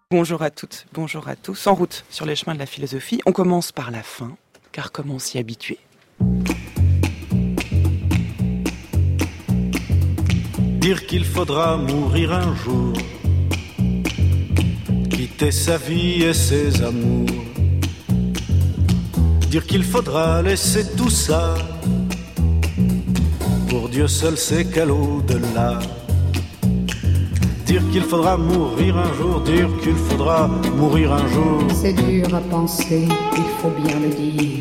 Bonjour à toutes, bonjour à tous. En route sur les chemins de la philosophie, on commence par la fin, car comment s'y habituer ? Dire qu'il faudra mourir un jour, quitter sa vie et ses amours. Dire qu'il faudra laisser tout ça, pour Dieu seul sait qu'à l'au-delà. Dire qu'il faudra mourir un jour, dire qu'il faudra mourir un jour. C'est dur à penser, il faut bien le dire.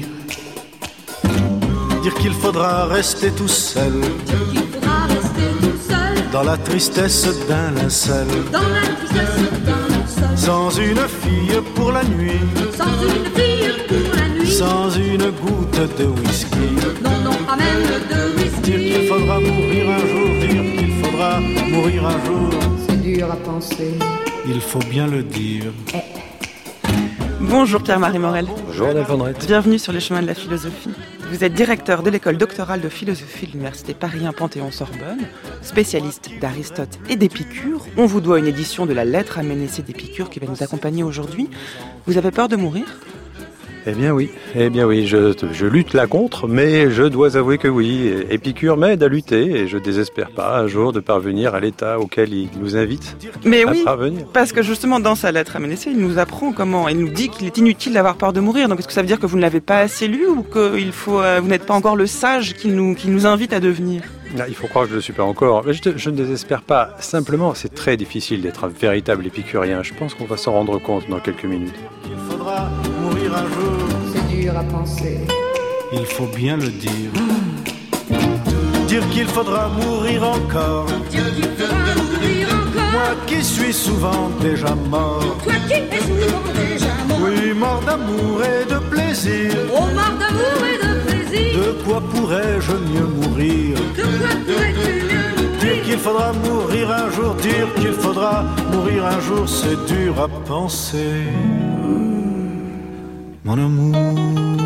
Dire qu'il faudra rester tout seul, Dire qu'il faudra rester tout seul, dans la tristesse d'un linceul, dans la tristesse d'un linceul, sans une fille pour la nuit, sans une fille pour la nuit, sans une goutte de whisky. non, non, pas même de whisky. Dire qu'il faudra mourir un jour, dire qu'il faudra mourir un jour. C'est dur à penser. Il faut bien le dire. Bonjour Pierre-Marie Morel. Bonjour Adèle Van Rett. Bienvenue sur les chemins de la philosophie. Vous êtes directeur de l'école doctorale de philosophie de l'université Paris 1 Panthéon-Sorbonne, spécialiste d'Aristote et d'Épicure. On vous doit une édition de la lettre à Ménécée d'Épicure qui va nous accompagner aujourd'hui. Vous avez peur de mourir ? Eh bien oui, je lutte là contre, mais je dois avouer que oui, Épicure m'aide à lutter et je désespère pas un jour de parvenir à l'état auquel il nous invite Mais à oui, parvenir. parce que justement dans sa lettre à Ménécée, il nous apprend comment, il nous dit qu'il est inutile d'avoir peur de mourir. Donc est-ce que ça veut dire que vous ne l'avez pas assez lu ou que vous n'êtes pas encore le sage qu'il nous invite à devenir ? Il faut croire que je ne le suis pas encore, mais je ne désespère pas. Simplement, c'est très difficile d'être un véritable épicurien. Je pense qu'on va s'en rendre compte dans quelques minutes. Il faudra mourir un jour. C'est dur à penser. Il faut bien le dire. Dire qu'il faudra mourir encore. Dire qu'il faudra mourir encore, Moi qui suis souvent déjà mort. toi qui es souvent déjà mort. Oui, mort d'amour et de plaisir. Oh, mort d'amour et de plaisir, De quoi pourrais-je mieux mourir? de quoi pourrais-tu mieux Dire mourir? qu'il faudra mourir un jour, dire qu'il faudra mourir un jour, c'est dur à penser. Mon amour.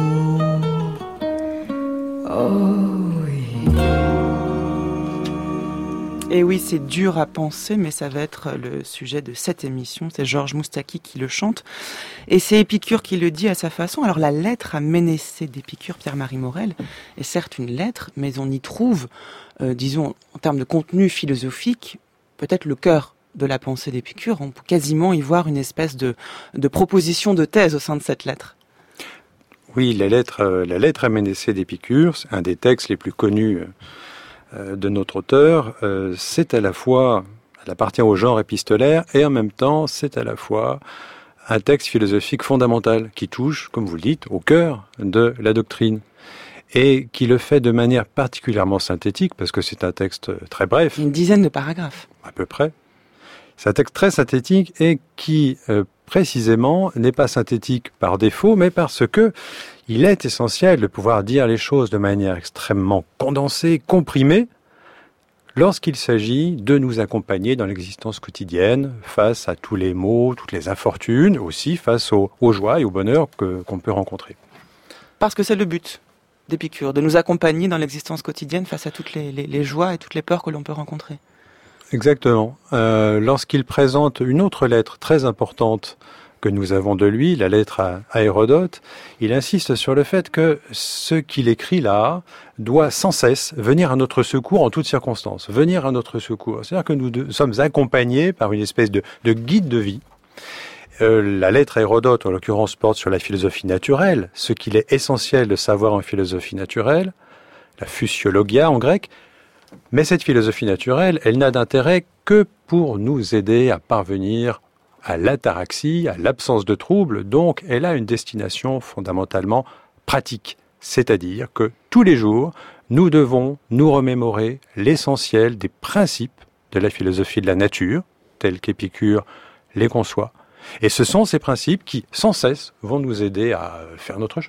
Et oui, c'est dur à penser, mais ça va être le sujet de cette émission. C'est Georges Moustaki qui le chante. Et c'est Épicure qui le dit à sa façon. Alors la lettre à Ménécée d'Épicure, Pierre-Marie Morel, est certes une lettre, mais on y trouve, disons, en termes de contenu philosophique, peut-être le cœur de la pensée d'Épicure. On peut quasiment y voir une espèce de proposition de thèse au sein de cette lettre. Oui, la lettre à Ménécée d'Épicure, c'est un des textes les plus connus de notre auteur. C'est à la fois, elle appartient au genre épistolaire et en même temps, c'est à la fois un texte philosophique fondamental qui touche, comme vous le dites, au cœur de la doctrine et qui le fait de manière particulièrement synthétique parce que c'est un texte très bref, Une dizaine de paragraphes. à peu près. C'est un texte très synthétique et qui, précisément, n'est pas synthétique par défaut, mais parce que il est essentiel de pouvoir dire les choses de manière extrêmement condensée, comprimée, lorsqu'il s'agit de nous accompagner dans l'existence quotidienne, face à tous les maux, toutes les infortunes, aussi face aux joies et aux bonheurs qu'on peut rencontrer. Parce que c'est le but d'Épicure, de nous accompagner dans l'existence quotidienne face à toutes les joies et toutes les peurs que l'on peut rencontrer. Exactement. Lorsqu'il présente une autre lettre très importante que nous avons de lui, la lettre à Hérodote, il insiste sur le fait que ce qu'il écrit là doit sans cesse venir à notre secours en toutes circonstances, venir à notre secours. C'est-à-dire que nous sommes accompagnés par une espèce de guide de vie. La lettre à Hérodote, en l'occurrence, porte sur la philosophie naturelle, ce qu'il est essentiel de savoir en philosophie naturelle, la physiologia en grec. Mais cette philosophie naturelle, elle n'a d'intérêt que pour nous aider à parvenir à l'ataraxie, à l'absence de trouble, donc elle a une destination fondamentalement pratique. C'est-à-dire que tous les jours, nous devons nous remémorer l'essentiel des principes de la philosophie de la nature, tels qu'Épicure les conçoit. Et ce sont ces principes qui, sans cesse, vont nous aider à faire notre chemin.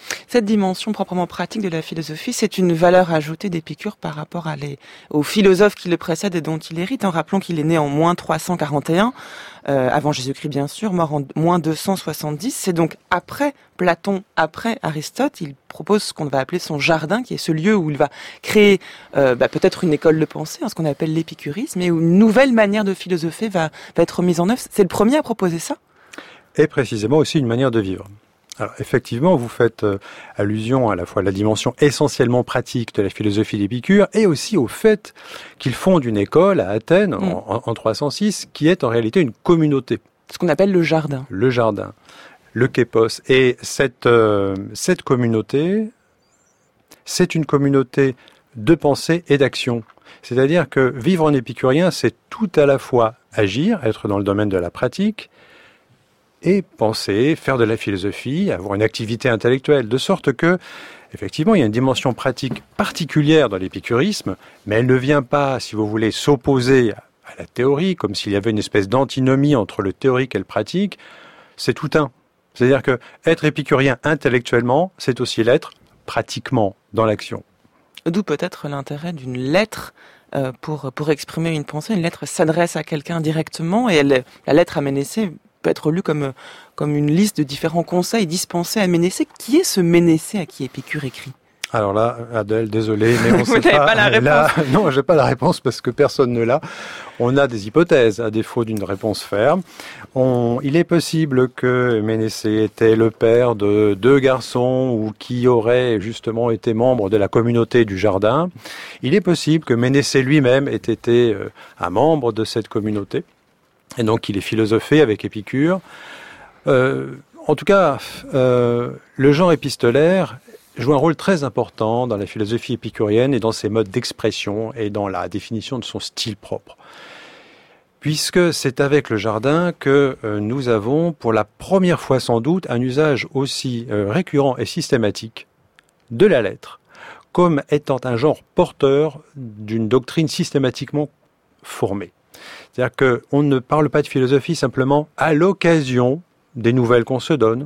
Cette dimension proprement pratique de la philosophie, c'est une valeur ajoutée d'Épicure par rapport aux philosophes qui le précèdent et dont il hérite. En rappelant qu'il est né en moins 341, avant Jésus-Christ bien sûr, mort en moins 270. C'est donc après Platon, après Aristote, il propose ce qu'on va appeler son jardin, qui est ce lieu où il va créer peut-être une école de pensée, ce qu'on appelle l'épicurisme, et où une nouvelle manière de philosopher va être mise en œuvre. C'est le premier à proposer ça ? Et précisément aussi une manière de vivre. Alors effectivement, vous faites allusion à la fois à la dimension essentiellement pratique de la philosophie d'Épicure et aussi au fait qu'il fonde une école à Athènes en 306 qui est en réalité une communauté. Ce qu'on appelle le jardin. Le jardin, le képos. Et cette communauté, c'est une communauté de pensée et d'action. C'est-à-dire que vivre en épicurien, c'est tout à la fois agir, être dans le domaine de la pratique, et penser, faire de la philosophie, avoir une activité intellectuelle, de sorte que, effectivement, il y a une dimension pratique particulière dans l'épicurisme, mais elle ne vient pas, si vous voulez, s'opposer à la théorie, comme s'il y avait une espèce d'antinomie entre le théorique et le pratique. C'est tout un. C'est-à-dire que être épicurien intellectuellement, c'est aussi l'être pratiquement dans l'action. D'où peut-être l'intérêt d'une lettre pour exprimer une pensée. Une lettre s'adresse à quelqu'un directement, et la lettre à Ménécée peut être lu comme une liste de différents conseils dispensés à Ménécée. Qui est ce Ménécée à qui Épicure écrit ? Alors là, Adèle, désolé, mais on Vous sait n'avez pas la réponse. Là, non, j'ai pas la réponse parce que personne ne l'a. On a des hypothèses, à défaut d'une réponse ferme. Il est possible que Ménécée était le père de 2 garçons ou qui auraient justement été membres de la communauté du jardin. Il est possible que Ménécée lui-même ait été un membre de cette communauté. Et donc, il est philosophé avec Épicure. En tout cas, le genre épistolaire joue un rôle très important dans la philosophie épicurienne et dans ses modes d'expression et dans la définition de son style propre. Puisque c'est avec le jardin que nous avons, pour la première fois sans doute, un usage aussi récurrent et systématique de la lettre, comme étant un genre porteur d'une doctrine systématiquement formée. C'est-à-dire qu'on ne parle pas de philosophie simplement à l'occasion des nouvelles qu'on se donne.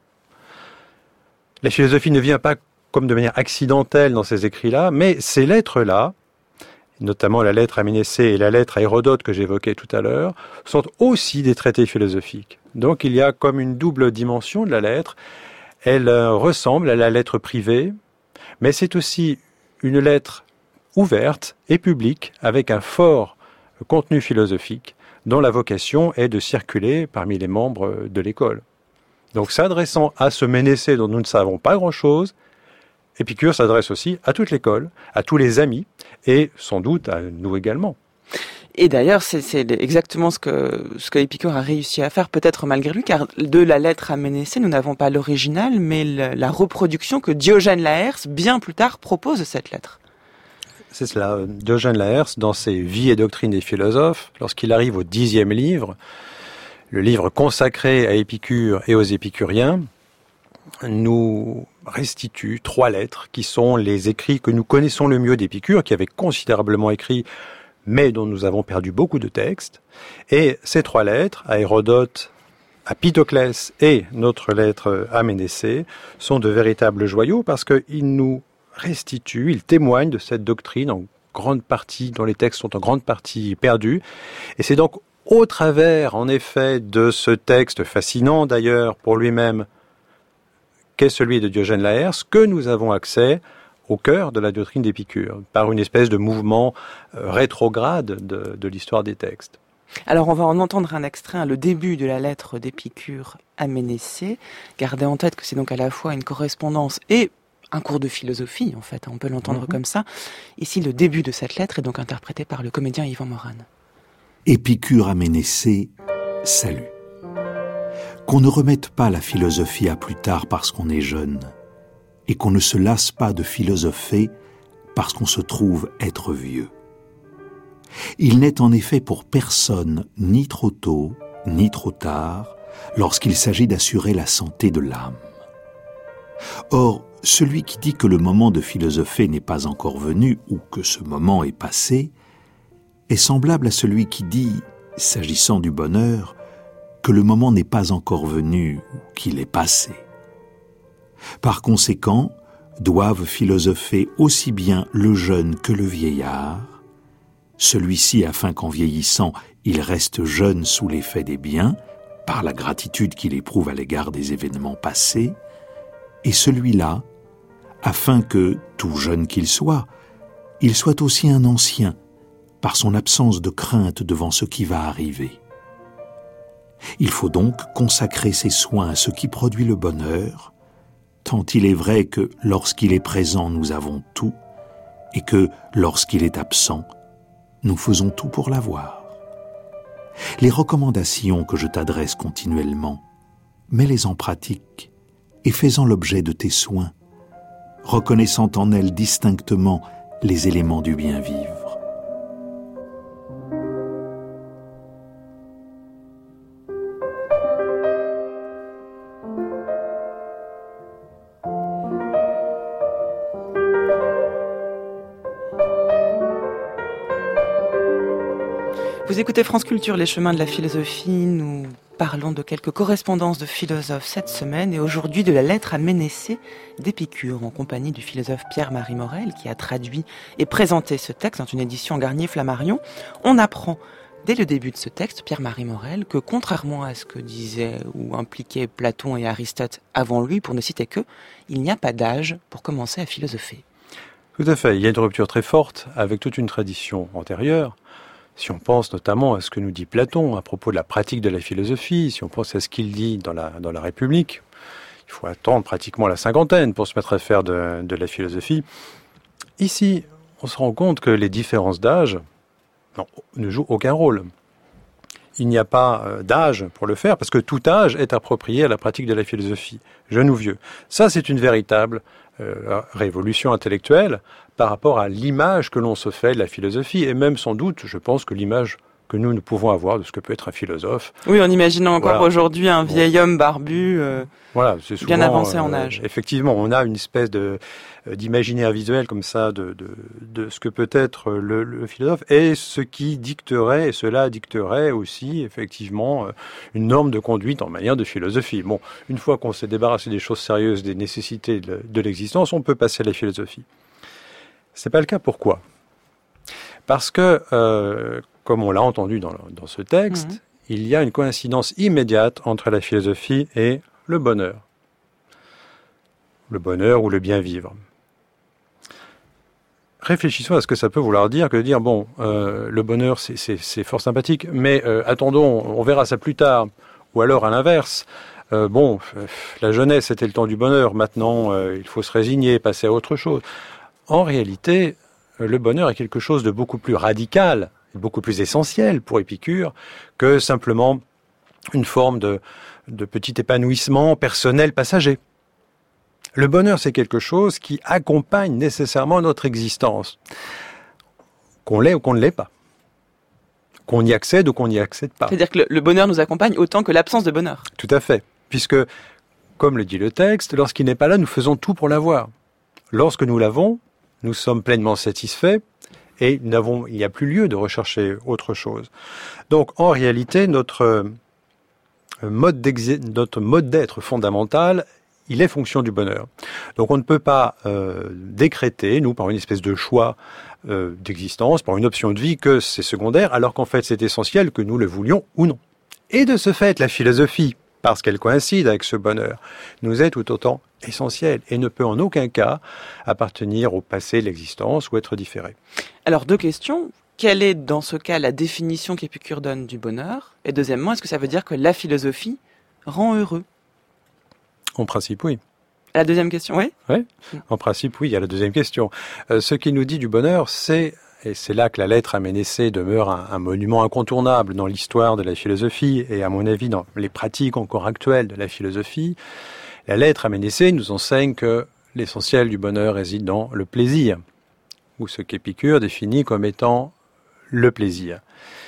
La philosophie ne vient pas comme de manière accidentelle dans ces écrits-là, mais ces lettres-là, notamment la lettre à Ménécée et la lettre à Hérodote que j'évoquais tout à l'heure, sont aussi des traités philosophiques. Donc il y a comme une double dimension de la lettre. Elle ressemble à la lettre privée, mais c'est aussi une lettre ouverte et publique avec un fort contenu philosophique dont la vocation est de circuler parmi les membres de l'école. Donc s'adressant à ce Ménécée dont nous ne savons pas grand-chose, Épicure s'adresse aussi à toute l'école, à tous les amis et sans doute à nous également. Et d'ailleurs, c'est exactement ce que Épicure a réussi à faire, peut-être malgré lui, car de la lettre à Ménécée, nous n'avons pas l'original, mais la reproduction que Diogène Laërce, bien plus tard, propose de cette lettre. C'est cela. Diogène Laërce, dans ses Vies et doctrines des philosophes, lorsqu'il arrive au 10e livre, le livre consacré à Épicure et aux épicuriens, nous restitue 3 lettres qui sont les écrits que nous connaissons le mieux d'Épicure, qui avait considérablement écrit, mais dont nous avons perdu beaucoup de textes. Et ces 3 lettres, à Hérodote, à Pythoclès et notre lettre à Ménécée, sont de véritables joyaux parce qu'ils nous restitue, il témoigne de cette doctrine en grande partie, dont les textes sont en grande partie perdus. Et c'est donc au travers, en effet, de ce texte fascinant d'ailleurs pour lui-même, qu'est celui de Diogène Laërce, que nous avons accès au cœur de la doctrine d'Épicure, par une espèce de mouvement rétrograde de l'histoire des textes. Alors on va en entendre un extrait, le début de la lettre d'Épicure à Ménécée. Gardez en tête que c'est donc à la fois une correspondance et un cours de philosophie, en fait, on peut l'entendre comme ça. Ici, le début de cette lettre est donc interprété par le comédien Yvan Morane. Épicure à Ménécée, salut. Qu'on ne remette pas la philosophie à plus tard parce qu'on est jeune, et qu'on ne se lasse pas de philosopher parce qu'on se trouve être vieux. Il n'est en effet pour personne ni trop tôt, ni trop tard, lorsqu'il s'agit d'assurer la santé de l'âme. Or, celui qui dit que le moment de philosopher n'est pas encore venu ou que ce moment est passé est semblable à celui qui dit, s'agissant du bonheur, que le moment n'est pas encore venu ou qu'il est passé. Par conséquent, doivent philosopher aussi bien le jeune que le vieillard, celui-ci afin qu'en vieillissant, il reste jeune sous l'effet des biens, par la gratitude qu'il éprouve à l'égard des événements passés, et celui-là, afin que, tout jeune qu'il soit, il soit aussi un ancien, par son absence de crainte devant ce qui va arriver. Il faut donc consacrer ses soins à ce qui produit le bonheur, tant il est vrai que lorsqu'il est présent, nous avons tout, et que lorsqu'il est absent, nous faisons tout pour l'avoir. Les recommandations que je t'adresse continuellement, mets-les en pratique et fais-en l'objet de tes soins, reconnaissant en elles distinctement les éléments du bien vivre. Vous écoutez France Culture, les chemins de la philosophie. Nous parlons de quelques correspondances de philosophes cette semaine et aujourd'hui de la lettre à Ménécée d'Épicure en compagnie du philosophe Pierre-Marie Morel qui a traduit et présenté ce texte dans une édition Garnier-Flammarion. On apprend dès le début de ce texte, Pierre-Marie Morel, que contrairement à ce que disaient ou impliquaient Platon et Aristote avant lui, pour ne citer que, il n'y a pas d'âge pour commencer à philosopher. Tout à fait. Il y a une rupture très forte avec toute une tradition antérieure. Si on pense notamment à ce que nous dit Platon à propos de la pratique de la philosophie, si on pense à ce qu'il dit dans la République, il faut attendre pratiquement la cinquantaine pour se mettre à faire de la philosophie. Ici, on se rend compte que les différences d'âge ne jouent aucun rôle. Il n'y a pas d'âge pour le faire, parce que tout âge est approprié à la pratique de la philosophie, jeune ou vieux. Ça, c'est une véritable révolution intellectuelle par rapport à l'image que l'on se fait de la philosophie, et même sans doute, je pense que l'image que nous pouvons avoir de ce que peut être un philosophe. Oui, en imaginant encore aujourd'hui un vieil homme barbu, c'est souvent, bien avancé en âge. Effectivement, on a une espèce d'imaginaire visuel comme ça de ce que peut être le philosophe, et cela dicterait aussi effectivement une norme de conduite en matière de philosophie. Bon, une fois qu'on s'est débarrassé des choses sérieuses, des nécessités de l'existence, on peut passer à la philosophie. C'est pas le cas. Pourquoi ? Parce que, comme on l'a entendu dans ce texte, il y a une coïncidence immédiate entre la philosophie et le bonheur. Le bonheur ou le bien vivre. Réfléchissons à ce que ça peut vouloir dire que de dire, le bonheur c'est fort sympathique, mais attendons, on verra ça plus tard. Ou alors à l'inverse, la jeunesse c'était le temps du bonheur, maintenant il faut se résigner, passer à autre chose. En réalité, le bonheur est quelque chose de beaucoup plus radical, beaucoup plus essentiel pour Épicure que simplement une forme de petit épanouissement personnel passager. Le bonheur, c'est quelque chose qui accompagne nécessairement notre existence, qu'on l'ait ou qu'on ne l'ait pas, qu'on y accède ou qu'on n'y accède pas. C'est-à-dire que le bonheur nous accompagne autant que l'absence de bonheur. Tout à fait, puisque, comme le dit le texte, lorsqu'il n'est pas là, nous faisons tout pour l'avoir. Lorsque nous l'avons, nous sommes pleinement satisfaits et il n'y a plus lieu de rechercher autre chose. Donc, en réalité, notre mode d'être fondamental, il est fonction du bonheur. Donc, on ne peut pas décréter, nous, par une espèce de choix d'existence, par une option de vie, que c'est secondaire, alors qu'en fait, c'est essentiel que nous le voulions ou non. Et de ce fait, la philosophie, parce qu'elle coïncide avec ce bonheur, nous est tout autant essentielle et ne peut en aucun cas appartenir au passé de l'existence ou être différée. Alors, deux questions. Quelle est, dans ce cas, la définition qu'Épicure donne du bonheur ? Et deuxièmement, est-ce que ça veut dire que la philosophie rend heureux ? En principe, oui. La deuxième question, oui ? Oui, en principe, oui, il y a la deuxième question. Ce qui nous dit du bonheur, et c'est là que la lettre à Ménécée demeure un monument incontournable dans l'histoire de la philosophie et à mon avis dans les pratiques encore actuelles de la philosophie. La lettre à Ménécée nous enseigne que l'essentiel du bonheur réside dans le plaisir, ou ce qu'Épicure définit comme étant le plaisir.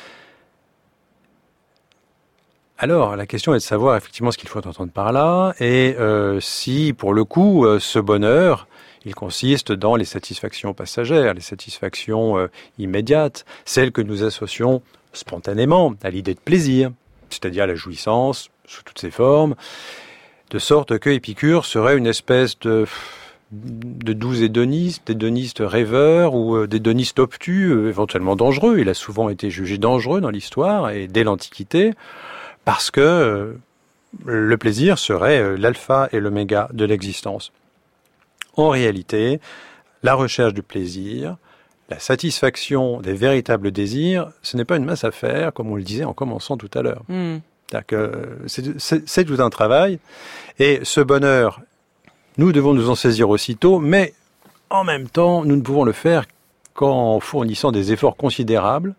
Alors, la question est de savoir effectivement ce qu'il faut entendre par là, et si, pour le coup, ce bonheur, il consiste dans les satisfactions passagères, les satisfactions immédiates, celles que nous associons spontanément à l'idée de plaisir, c'est-à-dire la jouissance sous toutes ses formes, De sorte que Épicure serait une espèce de doux hédoniste rêveur ou d'hédoniste obtus, éventuellement dangereux. Il a souvent été jugé dangereux dans l'histoire et dès l'Antiquité, parce que le plaisir serait l'alpha et l'oméga de l'existence. En réalité, la recherche du plaisir, la satisfaction des véritables désirs, ce n'est pas une mince affaire, comme on le disait en commençant tout à l'heure. C'est-à-dire que c'est tout un travail, et ce bonheur, nous devons nous en saisir aussitôt, mais en même temps, nous ne pouvons le faire qu'en fournissant des efforts considérables,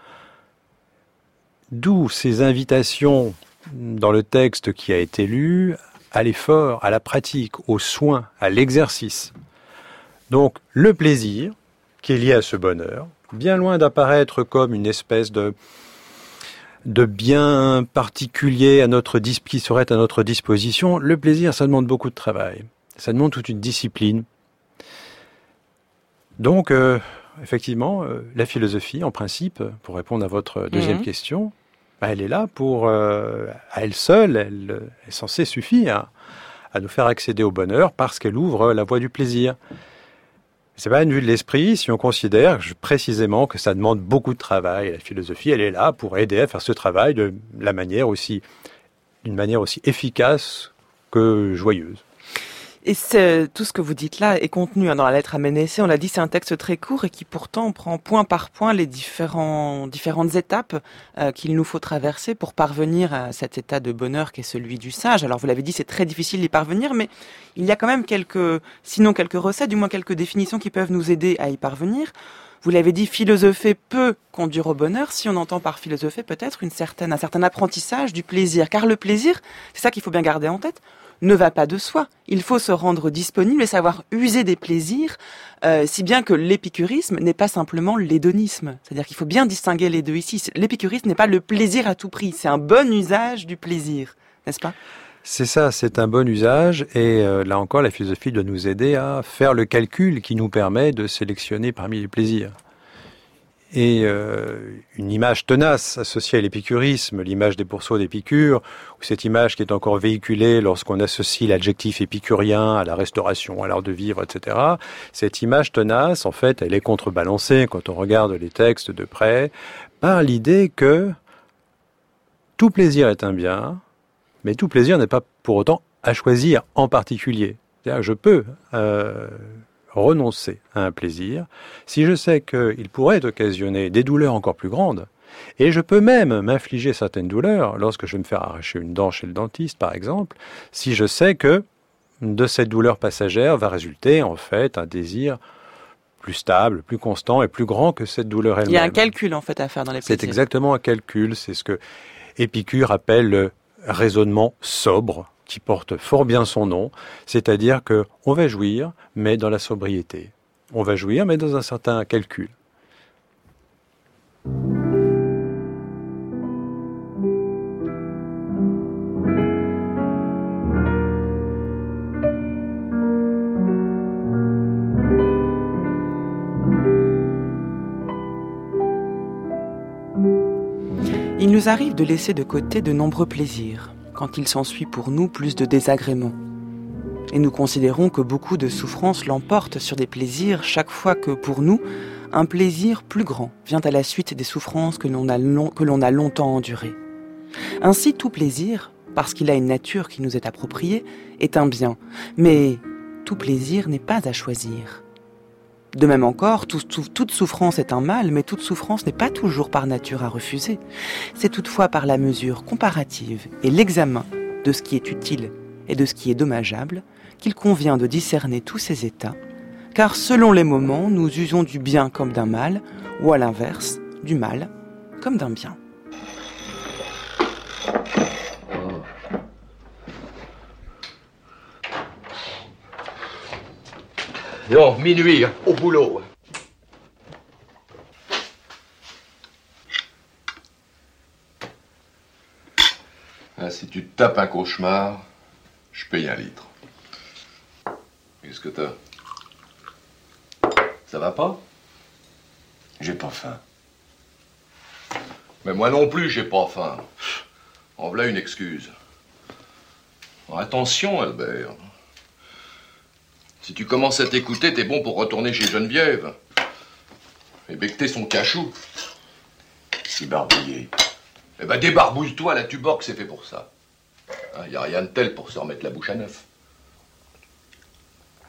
d'où ces invitations dans le texte qui a été lu, à l'effort, à la pratique, au soin, à l'exercice. Donc, le plaisir, qui est lié à ce bonheur, bien loin d'apparaître comme une espèce de bien particulier qui serait à notre disposition, le plaisir, ça demande beaucoup de travail. Ça demande toute une discipline. Donc, effectivement, la philosophie, en principe, pour répondre à votre deuxième question, elle est là pour, à elle seule, elle est censée suffire à nous faire accéder au bonheur parce qu'elle ouvre la voie du plaisir. C'est pas une vue de l'esprit si on considère précisément que ça demande beaucoup de travail. Et la philosophie, elle est là pour aider à faire ce travail d'une manière aussi efficace que joyeuse. Et tout ce que vous dites là est contenu dans la lettre à Ménécée. On l'a dit, c'est un texte très court et qui pourtant prend point par point les différentes étapes qu'il nous faut traverser pour parvenir à cet état de bonheur qui est celui du sage. Alors vous l'avez dit, c'est très difficile d'y parvenir, mais il y a quand même sinon quelques recettes, du moins quelques définitions qui peuvent nous aider à y parvenir. Vous l'avez dit, philosopher peut conduire au bonheur, si on entend par philosopher peut-être un certain apprentissage du plaisir. Car le plaisir, c'est ça qu'il faut bien garder en tête, ne va pas de soi. Il faut se rendre disponible et savoir user des plaisirs, si bien que l'épicurisme n'est pas simplement l'hédonisme. C'est-à-dire qu'il faut bien distinguer les deux ici. L'épicurisme n'est pas le plaisir à tout prix, c'est un bon usage du plaisir, n'est-ce pas ? C'est ça, c'est un bon usage et là encore la philosophie doit nous aider à faire le calcul qui nous permet de sélectionner parmi les plaisirs. Et une image tenace associée à l'épicurisme, l'image des pourceaux d'Épicure, ou cette image qui est encore véhiculée lorsqu'on associe l'adjectif épicurien à la restauration, à l'art de vivre, etc. Cette image tenace, en fait, elle est contrebalancée quand on regarde les textes de près, par l'idée que tout plaisir est un bien, mais tout plaisir n'est pas pour autant à choisir en particulier. C'est-à-dire que je peux renoncer à un plaisir si je sais qu'il pourrait occasionner des douleurs encore plus grandes. Et je peux même m'infliger certaines douleurs lorsque je vais me faire arracher une dent chez le dentiste, par exemple, si je sais que de cette douleur passagère va résulter en fait un désir plus stable, plus constant et plus grand que cette douleur elle-même. Il y a un calcul en fait à faire dans les plaisirs. C'est exactement un calcul, c'est ce que Épicure appelle le raisonnement sobre, qui porte fort bien son nom, c'est-à-dire que on va jouir, mais dans la sobriété. On va jouir, mais dans un certain calcul. Il nous arrive de laisser de côté de nombreux plaisirs, quand il s'ensuit pour nous plus de désagréments. Et nous considérons que beaucoup de souffrances l'emportent sur des plaisirs chaque fois que, pour nous, un plaisir plus grand vient à la suite des souffrances que l'on a longtemps endurées. Ainsi, tout plaisir, parce qu'il a une nature qui nous est appropriée, est un bien. Mais tout plaisir n'est pas à choisir. De même encore, toute souffrance est un mal, mais toute souffrance n'est pas toujours par nature à refuser. C'est toutefois par la mesure comparative et l'examen de ce qui est utile et de ce qui est dommageable qu'il convient de discerner tous ces états, car selon les moments, nous usons du bien comme d'un mal, ou à l'inverse, du mal comme d'un bien. Non, minuit, au boulot. Ah, si tu te tapes un cauchemar, je paye 1 litre. Qu'est-ce que t'as? Ça va pas? J'ai pas faim. Mais moi non plus, j'ai pas faim. En voilà une excuse. Attention, Albert. Si tu commences à t'écouter, t'es bon pour retourner chez Geneviève. Et becter son cachou. Si barbouillé. Eh ben, débarbouille-toi, la Tuborg, c'est fait pour ça. Y a rien de tel pour se remettre la bouche à neuf. Ça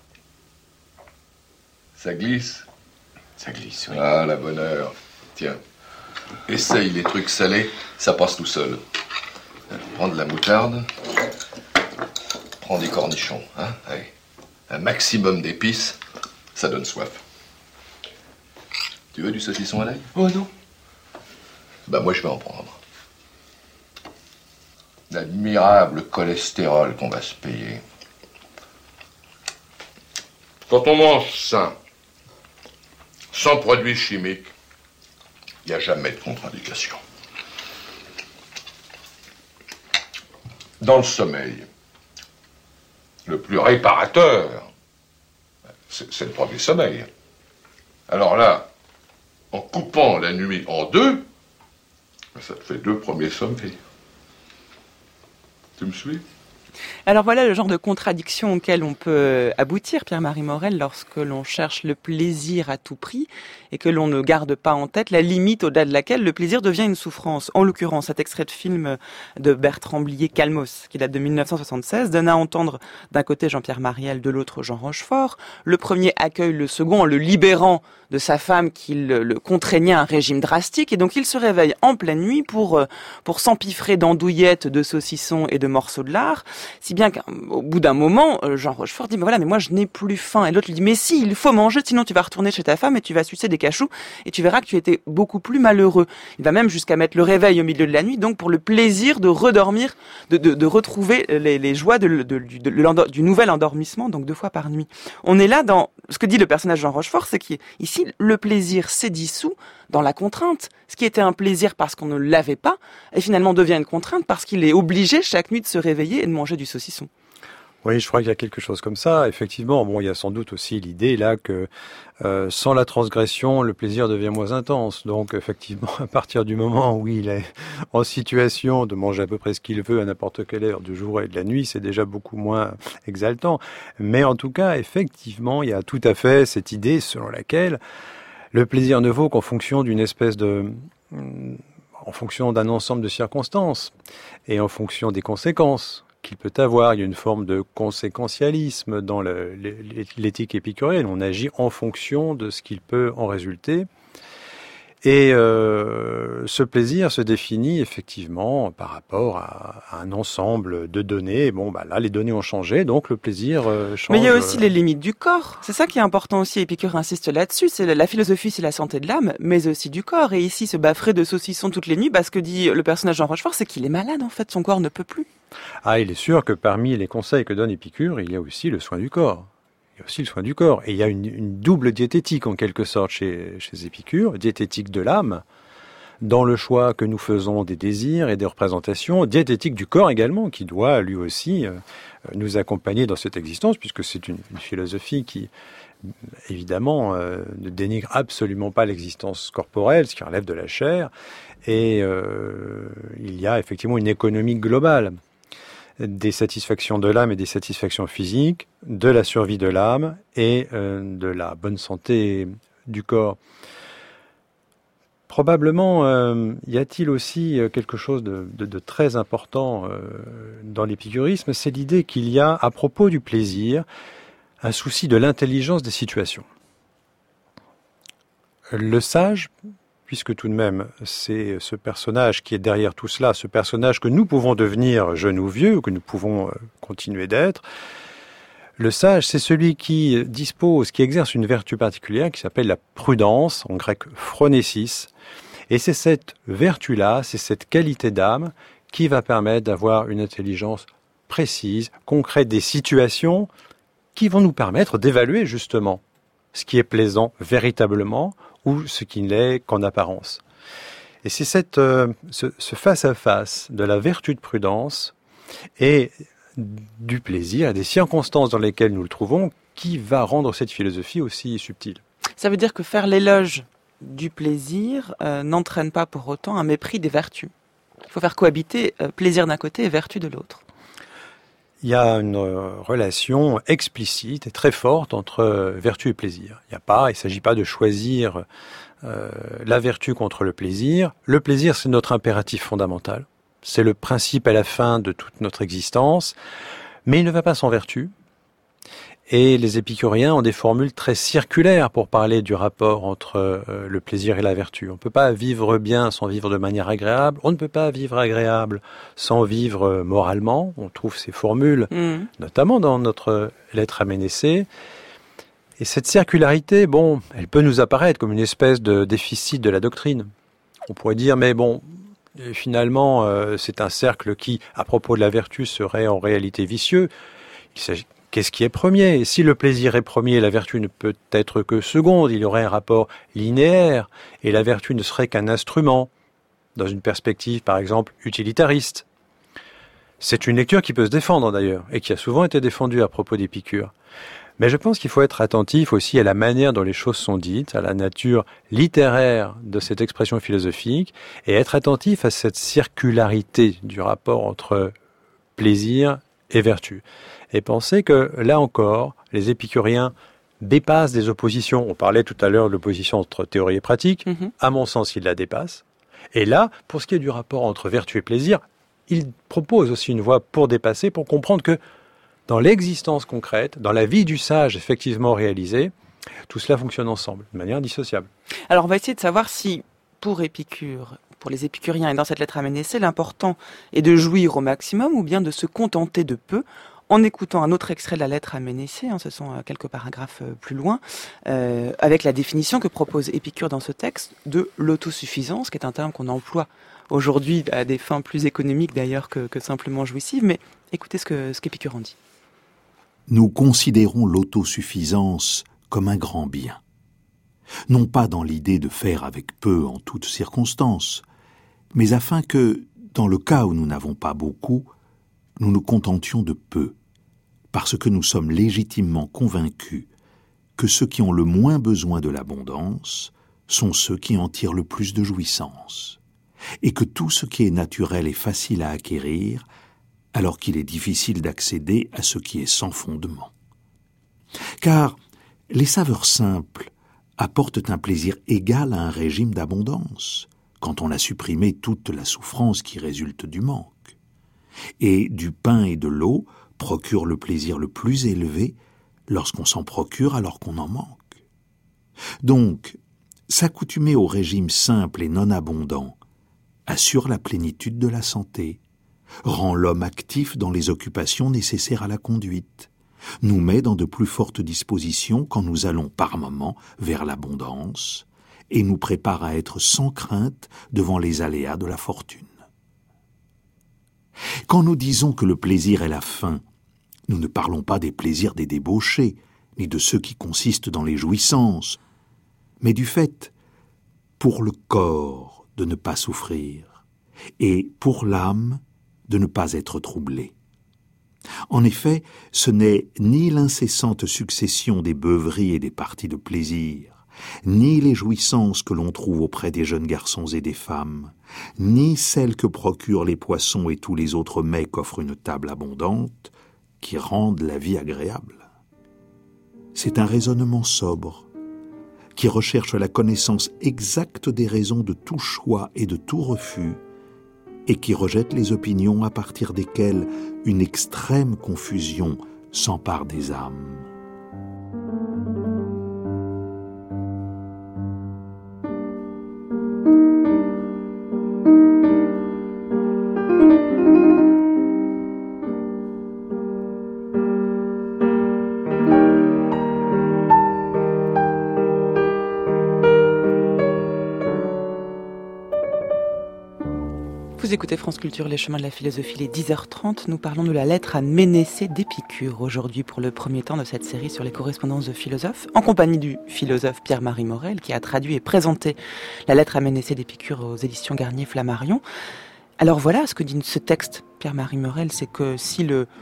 glisse. Ça glisse, oui. Ah, la bonne heure. Tiens, essaye les trucs salés, ça passe tout seul. Prends de la moutarde. Prends des cornichons, hein. Allez. Un maximum d'épices, ça donne soif. Tu veux du saucisson à l'ail? Oh non. Bah moi je vais en prendre. L'admirable cholestérol qu'on va se payer. Quand on mange sain, sans produits chimiques, il n'y a jamais de contre-indication. Dans le sommeil, le plus réparateur, c'est le premier sommeil. Alors là, en coupant la nuit en deux, ça te fait 2 premiers sommeils. Tu me suis? Alors voilà le genre de contradiction auquel on peut aboutir, Pierre-Marie Morel, lorsque l'on cherche le plaisir à tout prix et que l'on ne garde pas en tête la limite au-delà de laquelle le plaisir devient une souffrance. En l'occurrence, cet extrait de film de Bertrand Blier, Calmos, qui date de 1976, donne à entendre d'un côté Jean-Pierre Mariel, de l'autre Jean Rochefort. Le premier accueille le second en le libérant de sa femme qui le contraignait à un régime drastique, et donc il se réveille en pleine nuit pour s'empiffrer d'andouillettes, de saucissons et de morceaux de lard, si bien qu'au bout d'un moment, Jean Rochefort dit mais moi je n'ai plus faim, et l'autre lui dit mais si, il faut manger, sinon tu vas retourner chez ta femme et tu vas sucer des cachous et tu verras que tu étais beaucoup plus malheureux. Il va même jusqu'à mettre le réveil au milieu de la nuit, donc pour le plaisir de redormir, de retrouver les joies du nouvel endormissement, donc 2 fois par nuit. On est là dans ce que dit le personnage Jean Rochefort, c'est qu'ici le plaisir s'est dissous dans la contrainte. Ce qui était un plaisir parce qu'on ne l'avait pas, et finalement devient une contrainte parce qu'il est obligé chaque nuit de se réveiller et de manger du saucisson. Oui, je crois qu'il y a quelque chose comme ça. Effectivement, il y a sans doute aussi l'idée là que sans la transgression, le plaisir devient moins intense. Donc, effectivement, à partir du moment où il est en situation de manger à peu près ce qu'il veut à n'importe quelle heure du jour et de la nuit, c'est déjà beaucoup moins exaltant. Mais en tout cas, effectivement, il y a tout à fait cette idée selon laquelle le plaisir ne vaut qu'en fonction d'une espèce en fonction d'un ensemble de circonstances et en fonction des conséquences qu'il peut avoir. Il y a une forme de conséquentialisme dans l'éthique épicurienne. On agit en fonction de ce qu'il peut en résulter. Et ce plaisir se définit effectivement par rapport à un ensemble de données. Là, les données ont changé, donc le plaisir change. Mais il y a aussi les limites du corps. C'est ça qui est important aussi. Épicure insiste là-dessus. C'est la philosophie, c'est la santé de l'âme, mais aussi du corps. Et ici, se baffer de saucisson toutes les nuits, ce que dit le personnage Jean Rochefort, c'est qu'il est malade en fait. Son corps ne peut plus. Ah, il est sûr que parmi les conseils que donne Épicure, il y a aussi le soin du corps. Il y a aussi le soin du corps. Et il y a une double diététique, en quelque sorte, chez Épicure. Diététique de l'âme, dans le choix que nous faisons des désirs et des représentations. Diététique du corps également, qui doit, lui aussi, nous accompagner dans cette existence, puisque c'est une philosophie qui, évidemment, ne dénigre absolument pas l'existence corporelle, ce qui relève de la chair. Et il y a effectivement une économie globale des satisfactions de l'âme et des satisfactions physiques, de la survie de l'âme et de la bonne santé du corps. Probablement, y a-t-il aussi quelque chose de très important dans l'épicurisme, c'est l'idée qu'il y a, à propos du plaisir, un souci de l'intelligence des situations. Le sage, puisque tout de même, c'est ce personnage qui est derrière tout cela, ce personnage que nous pouvons devenir jeunes ou vieux, que nous pouvons continuer d'être. Le sage, c'est celui qui exerce une vertu particulière qui s'appelle la prudence, en grec phronésis. Et c'est cette vertu-là, c'est cette qualité d'âme qui va permettre d'avoir une intelligence précise, concrète des situations qui vont nous permettre d'évaluer justement ce qui est plaisant véritablement ou ce qui n'est qu'en apparence. Et c'est ce face-à-face de la vertu de prudence et du plaisir et des circonstances dans lesquelles nous le trouvons qui va rendre cette philosophie aussi subtile. Ça veut dire que faire l'éloge du plaisir n'entraîne pas pour autant un mépris des vertus. Il faut faire cohabiter plaisir d'un côté et vertu de l'autre. il y a une relation explicite et très forte entre vertu et plaisir. Il ne s'agit pas de choisir la vertu contre le plaisir. Le plaisir, c'est notre impératif fondamental. C'est le principe à la fin de toute notre existence. Mais il ne va pas sans vertu. Et les épicuriens ont des formules très circulaires pour parler du rapport entre le plaisir et la vertu. On ne peut pas vivre bien sans vivre de manière agréable. On ne peut pas vivre agréable sans vivre moralement. On trouve ces formules, notamment dans notre lettre à Ménécée. Et cette circularité, elle peut nous apparaître comme une espèce de déficit de la doctrine. On pourrait dire, mais finalement, c'est un cercle qui, à propos de la vertu, serait en réalité vicieux. Il s'agit Qu'est-ce qui est premier? Et si le plaisir est premier, la vertu ne peut être que seconde. Il y aurait un rapport linéaire et la vertu ne serait qu'un instrument, dans une perspective, par exemple, utilitariste. C'est une lecture qui peut se défendre d'ailleurs, et qui a souvent été défendue à propos d'Épicure. Mais je pense qu'il faut être attentif aussi à la manière dont les choses sont dites, à la nature littéraire de cette expression philosophique, et être attentif à cette circularité du rapport entre plaisir et vertu. Et penser que, là encore, les épicuriens dépassent des oppositions. On parlait tout à l'heure de l'opposition entre théorie et pratique. À mon sens, ils la dépassent. Et là, pour ce qui est du rapport entre vertu et plaisir, ils proposent aussi une voie pour dépasser, pour comprendre que dans l'existence concrète, dans la vie du sage effectivement réalisée, tout cela fonctionne ensemble, de manière indissociable. Alors on va essayer de savoir si, pour Épicure, pour les épicuriens et dans cette lettre à Ménécée, l'important est de jouir au maximum ou bien de se contenter de peu, en écoutant un autre extrait de la lettre à Ménécée, ce sont quelques paragraphes plus loin, avec la définition que propose Épicure dans ce texte de l'autosuffisance, qui est un terme qu'on emploie aujourd'hui à des fins plus économiques d'ailleurs que simplement jouissives, mais écoutez ce qu'Épicure en dit. Nous considérons l'autosuffisance comme un grand bien. Non pas dans l'idée de faire avec peu en toutes circonstances, mais afin que, dans le cas où nous n'avons pas beaucoup, nous nous contentions de peu, parce que nous sommes légitimement convaincus que ceux qui ont le moins besoin de l'abondance sont ceux qui en tirent le plus de jouissance, et que tout ce qui est naturel est facile à acquérir, alors qu'il est difficile d'accéder à ce qui est sans fondement. Car les saveurs simples apportent un plaisir égal à un régime d'abondance, quand on a supprimé toute la souffrance qui résulte du manque. Et du pain et de l'eau procurent le plaisir le plus élevé lorsqu'on s'en procure alors qu'on en manque. Donc, s'accoutumer au régime simple et non abondant assure la plénitude de la santé, rend l'homme actif dans les occupations nécessaires à la conduite, nous met dans de plus fortes dispositions quand nous allons par moments vers l'abondance et nous prépare à être sans crainte devant les aléas de la fortune. Quand nous disons que le plaisir est la fin, nous ne parlons pas des plaisirs des débauchés, ni de ceux qui consistent dans les jouissances, mais du fait, pour le corps, de ne pas souffrir, et pour l'âme, de ne pas être troublée. En effet, ce n'est ni l'incessante succession des beuveries et des parties de plaisir, ni les jouissances que l'on trouve auprès des jeunes garçons et des femmes, ni celles que procurent les poissons et tous les autres mets qu'offre une table abondante, qui rendent la vie agréable. C'est un raisonnement sobre, qui recherche la connaissance exacte des raisons de tout choix et de tout refus, et qui rejette les opinions à partir desquelles une extrême confusion s'empare des âmes. Vous écoutez France Culture, les chemins de la philosophie, les 10h30. Nous parlons de la lettre à Ménécée d'Épicure aujourd'hui pour le premier temps de cette série sur les correspondances de philosophes, en compagnie du philosophe Pierre-Marie Morel qui a traduit et présenté la lettre à Ménécée d'Épicure aux éditions Garnier-Flammarion. Alors voilà, ce que dit ce texte, Pierre-Marie Morel, c'est que si le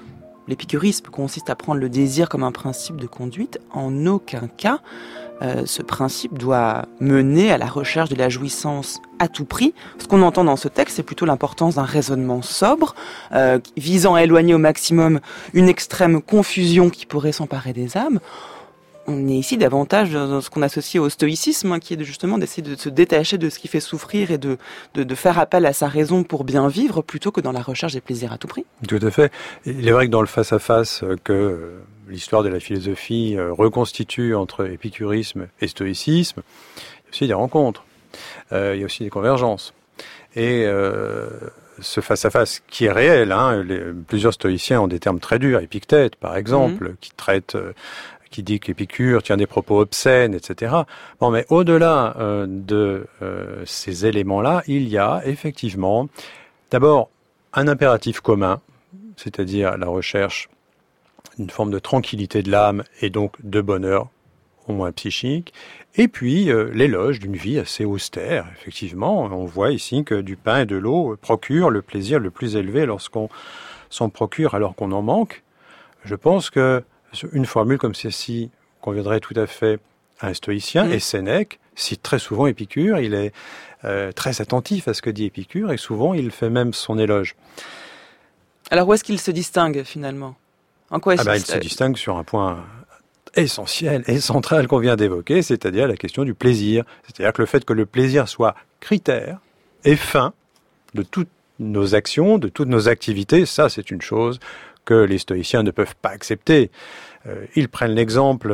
l'épicurisme consiste à prendre le désir comme un principe de conduite, en aucun cas ce principe doit mener à la recherche de la jouissance à tout prix. Ce qu'on entend dans ce texte, c'est plutôt l'importance d'un raisonnement sobre, visant à éloigner au maximum une extrême confusion qui pourrait s'emparer des âmes. On est ici davantage dans ce qu'on associe au stoïcisme, qui est justement d'essayer de se détacher de ce qui fait souffrir et de faire appel à sa raison pour bien vivre, plutôt que dans la recherche des plaisirs à tout prix. Tout à fait. Il est vrai que dans le face-à-face que l'histoire de la philosophie reconstitue entre épicurisme et stoïcisme, il y a aussi des rencontres, il y a aussi des convergences. Et ce face-à-face qui est réel, plusieurs stoïciens ont des termes très durs, Épictète par exemple, qui dit qu'Épicure tient des propos obscènes, etc. Bon, mais au-delà de ces éléments-là, il y a effectivement d'abord un impératif commun, c'est-à-dire la recherche d'une forme de tranquillité de l'âme et donc de bonheur, au moins psychique, et puis l'éloge d'une vie assez austère. Effectivement, on voit ici que du pain et de l'eau procurent le plaisir le plus élevé lorsqu'on s'en procure alors qu'on en manque. Je pense que une formule comme celle-ci conviendrait tout à fait à un stoïcien, et Sénèque cite très souvent Épicure, il est très attentif à ce que dit Épicure, et souvent il fait même son éloge. Alors où est-ce qu'il se distingue finalement ? En quoi il se distingue sur un point essentiel et central qu'on vient d'évoquer, c'est-à-dire la question du plaisir. C'est-à-dire que le fait que le plaisir soit critère et fin de toutes nos actions, de toutes nos activités, ça c'est une chose que les stoïciens ne peuvent pas accepter. Ils prennent l'exemple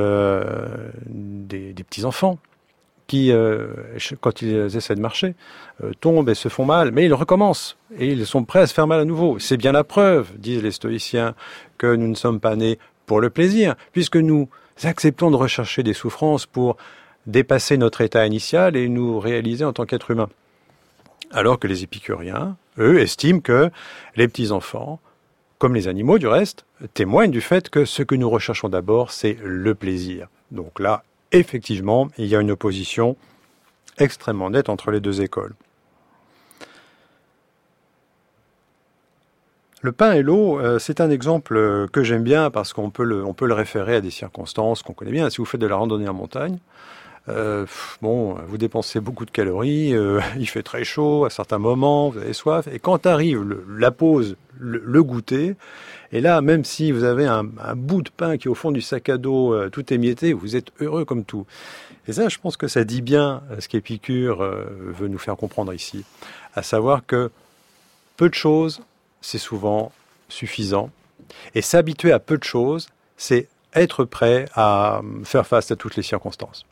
des petits-enfants qui, quand ils essaient de marcher, tombent et se font mal, mais ils recommencent, et ils sont prêts à se faire mal à nouveau. C'est bien la preuve, disent les stoïciens, que nous ne sommes pas nés pour le plaisir, puisque nous acceptons de rechercher des souffrances pour dépasser notre état initial et nous réaliser en tant qu'être humain. Alors que les épicuriens, eux, estiment que les petits-enfants, comme les animaux du reste, témoignent du fait que ce que nous recherchons d'abord, c'est le plaisir. Donc là, effectivement, il y a une opposition extrêmement nette entre les deux écoles. Le pain et l'eau, c'est un exemple que j'aime bien parce qu'on peut le référer à des circonstances qu'on connaît bien. Si vous faites de la randonnée en montagne, vous dépensez beaucoup de calories, il fait très chaud à certains moments, vous avez soif, et quand arrive la pause, le goûter, et là, même si vous avez un bout de pain qui est au fond du sac à dos, tout émietté, vous êtes heureux comme tout. Et ça, je pense que ça dit bien ce qu'Épicure veut nous faire comprendre ici, à savoir que peu de choses, c'est souvent suffisant, et s'habituer à peu de choses, c'est être prêt à faire face à toutes les circonstances.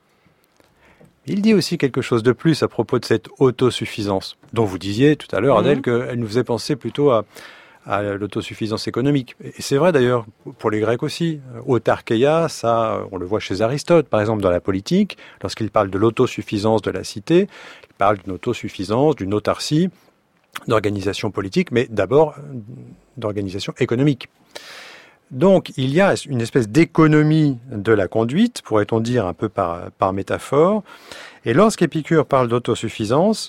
Il dit aussi quelque chose de plus à propos de cette autosuffisance, dont vous disiez tout à l'heure, Adèle, qu'elle nous faisait penser plutôt à l'autosuffisance économique. Et c'est vrai d'ailleurs pour les Grecs aussi. Autarkeia, ça, on le voit chez Aristote, par exemple dans la politique, lorsqu'il parle de l'autosuffisance de la cité, il parle d'une autosuffisance, d'une autarcie, d'organisation politique, mais d'abord d'organisation économique. Donc, il y a une espèce d'économie de la conduite, pourrait-on dire un peu par métaphore. Et lorsqu'Épicure parle d'autosuffisance,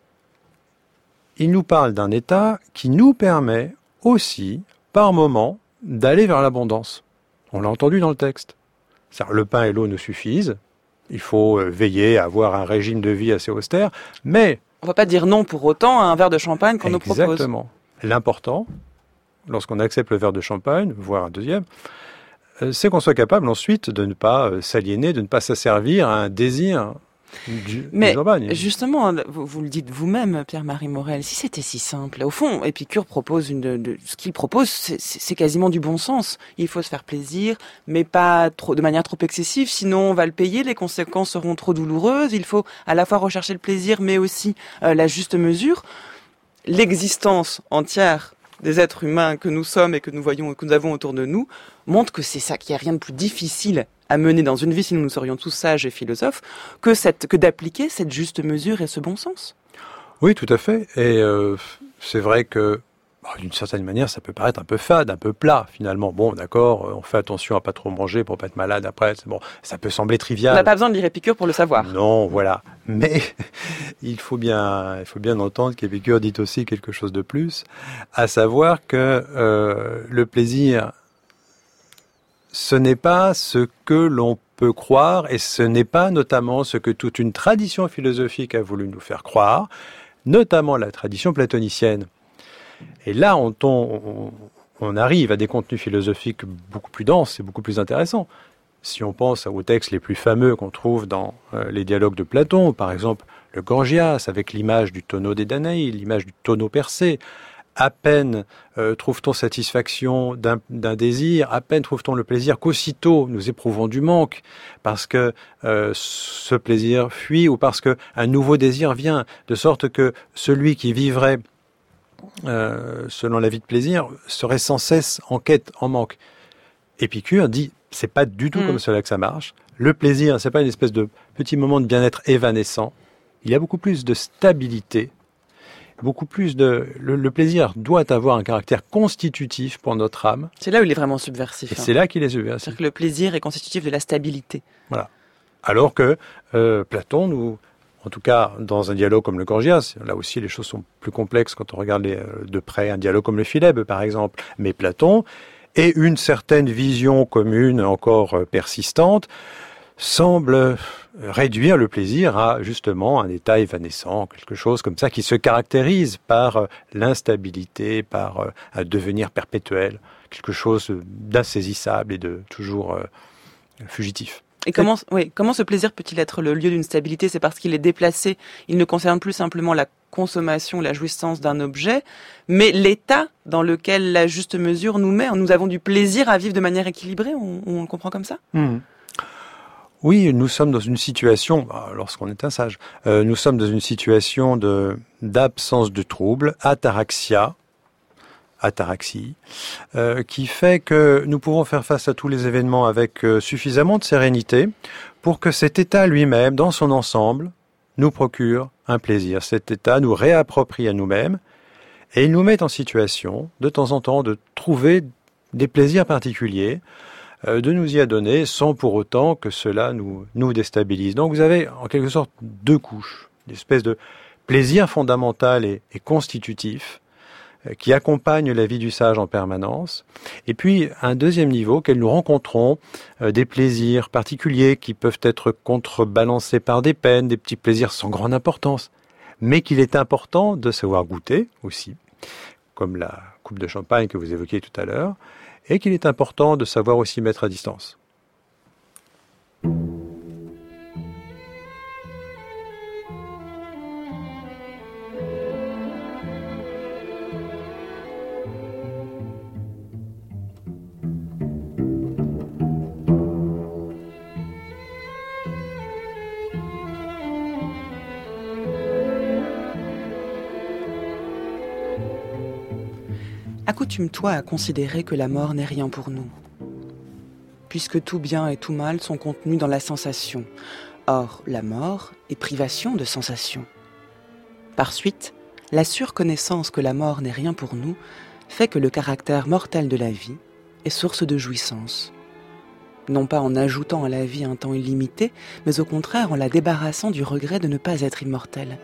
il nous parle d'un état qui nous permet aussi, par moment, d'aller vers l'abondance. On l'a entendu dans le texte. C'est-à-dire, le pain et l'eau nous suffisent. Il faut veiller à avoir un régime de vie assez austère, mais... On ne va pas dire non pour autant à un verre de champagne qu'on nous propose. Exactement. L'important, lorsqu'on accepte le verre de champagne, voire un deuxième, c'est qu'on soit capable ensuite de ne pas s'aliéner, de ne pas s'asservir à un désir du champagne. Justement, vous le dites vous-même, Pierre-Marie Morel, si c'était si simple, au fond, Épicure propose ce qu'il propose, c'est quasiment du bon sens. Il faut se faire plaisir, mais pas de manière trop excessive, sinon on va le payer, les conséquences seront trop douloureuses. Il faut à la fois rechercher le plaisir, mais aussi la juste mesure. L'existence entière des êtres humains que nous sommes et que nous voyons et que nous avons autour de nous montre que c'est ça, qu'il n'y a rien de plus difficile à mener dans une vie, sinon nous serions tous sages et philosophes, que d'appliquer cette juste mesure et ce bon sens. Oui, tout à fait. Et c'est vrai que d'une certaine manière, ça peut paraître un peu fade, un peu plat, finalement. Bon, d'accord, on fait attention à pas trop manger pour pas être malade après. Bon, ça peut sembler trivial. On n'a pas besoin de lire Épicure pour le savoir. Non, voilà. Mais il faut bien entendre qu'Épicure dit aussi quelque chose de plus, à savoir que le plaisir, ce n'est pas ce que l'on peut croire, et ce n'est pas notamment ce que toute une tradition philosophique a voulu nous faire croire, notamment la tradition platonicienne. Et là, on arrive à des contenus philosophiques beaucoup plus denses et beaucoup plus intéressants. Si on pense aux textes les plus fameux qu'on trouve dans les dialogues de Platon, par exemple le Gorgias, avec l'image du tonneau des Danaïs, l'image du tonneau percé, à peine trouve-t-on satisfaction d'un désir, à peine trouve-t-on le plaisir qu'aussitôt nous éprouvons du manque, parce que ce plaisir fuit ou parce qu'un nouveau désir vient, de sorte que celui qui vivrait selon la vie de plaisir serait sans cesse en quête, en manque. Épicure dit, c'est pas du tout comme cela que ça marche. Le plaisir, c'est pas une espèce de petit moment de bien-être évanescent. Il y a beaucoup plus de stabilité, beaucoup plus de... Le plaisir doit avoir un caractère constitutif pour notre âme. C'est là où il est vraiment subversif. Et c'est là qu'il est subversif. C'est-à-dire que le plaisir est constitutif de la stabilité. Voilà. Alors que Platon nous... En tout cas, dans un dialogue comme le Gorgias, là aussi les choses sont plus complexes quand on regarde de près un dialogue comme le Philèbe, par exemple. Mais Platon, et une certaine vision commune encore persistante, semble réduire le plaisir à justement un état évanescent, quelque chose comme ça, qui se caractérise par l'instabilité, par un devenir perpétuel, quelque chose d'insaisissable et de toujours fugitif. Et comment ce plaisir peut-il être le lieu d'une stabilité ? C'est parce qu'il est déplacé, il ne concerne plus simplement la consommation, la jouissance d'un objet, mais l'état dans lequel la juste mesure nous met. Nous avons du plaisir à vivre de manière équilibrée, on le comprend comme ça ? Oui, nous sommes dans une situation, lorsqu'on est un sage, nous sommes dans une situation d'absence de trouble, ataraxie, qui fait que nous pouvons faire face à tous les événements avec suffisamment de sérénité pour que cet état lui-même, dans son ensemble, nous procure un plaisir. Cet état nous réapproprie à nous-mêmes et il nous met en situation, de temps en temps, de trouver des plaisirs particuliers, de nous y adonner sans pour autant que cela nous déstabilise. Donc vous avez en quelque sorte deux couches, une espèce de plaisir fondamental et constitutif, qui accompagne la vie du sage en permanence, et puis un deuxième niveau, auquel nous rencontrons des plaisirs particuliers qui peuvent être contrebalancés par des peines, des petits plaisirs sans grande importance, mais qu'il est important de savoir goûter aussi, comme la coupe de champagne que vous évoquiez tout à l'heure, et qu'il est important de savoir aussi mettre à distance. Accoutume-toi à considérer que la mort n'est rien pour nous, puisque tout bien et tout mal sont contenus dans la sensation. Or, la mort est privation de sensation. Par suite, la surconnaissance que la mort n'est rien pour nous fait que le caractère mortel de la vie est source de jouissance. Non pas en ajoutant à la vie un temps illimité, mais au contraire en la débarrassant du regret de ne pas être immortel.